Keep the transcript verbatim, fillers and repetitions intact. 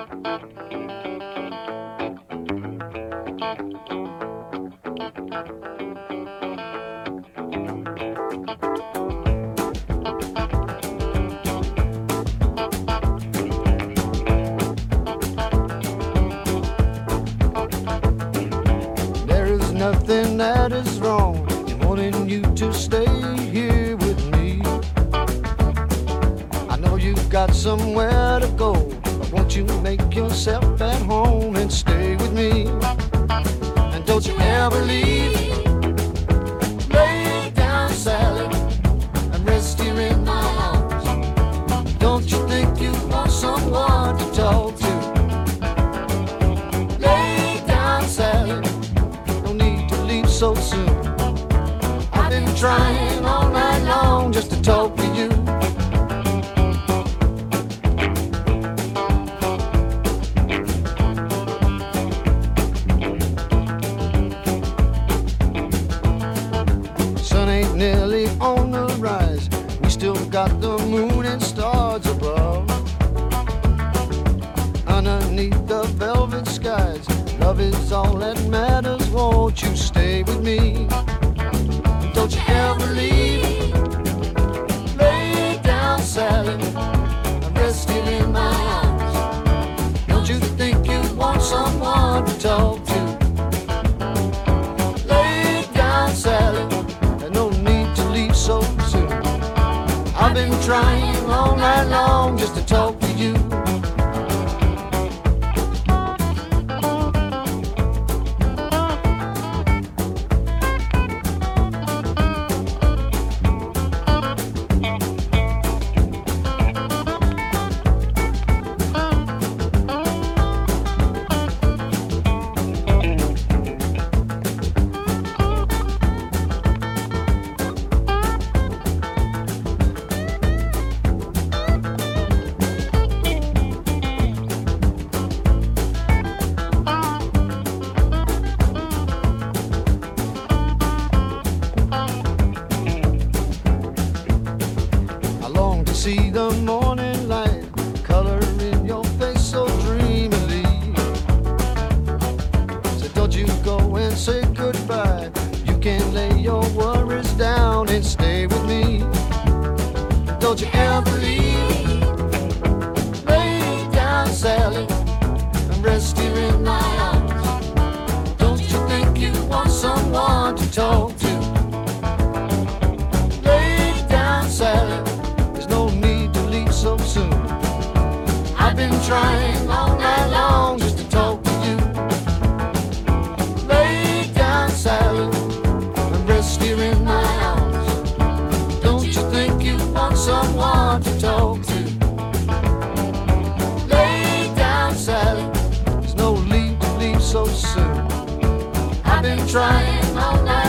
Nothing that is wrong in wanting you to stay here with me. I know you've got somewhere to go, but won't you make yourself at home and stay with me? And don't you ever leave. Lay down, Sally, and rest here in my arms. Don't you think you want someone to talk to? Lay down, Sally, so soon. I've been trying all night long just to talk to you. Sun ain't nearly on the rise. We still got the moon and stars above. Underneath the velvet skies, love is all that matters. Won't you stay with me? Don't you ever leave. Lay down, Sally, and rest here in my arms. Don't you think you want someone to talk to? Lay down, Sally, there's no need to leave so soon. I've been trying all night long just to talk to you. See the morning light, color in your face so dreamily. So don't you go and say goodbye. You can lay your worries down and stay with me. Don't you ever leave. Lay down, Sally, and rest here in my arms. Don't you think you want someone to talk to? Lay down, Sally, so soon. I've been trying all night long just to talk to you. Lay down, Sally, and rest here in my arms. Don't you think you want someone to talk to? Lay down, Sally, there's no need to leave so soon. I've been trying all night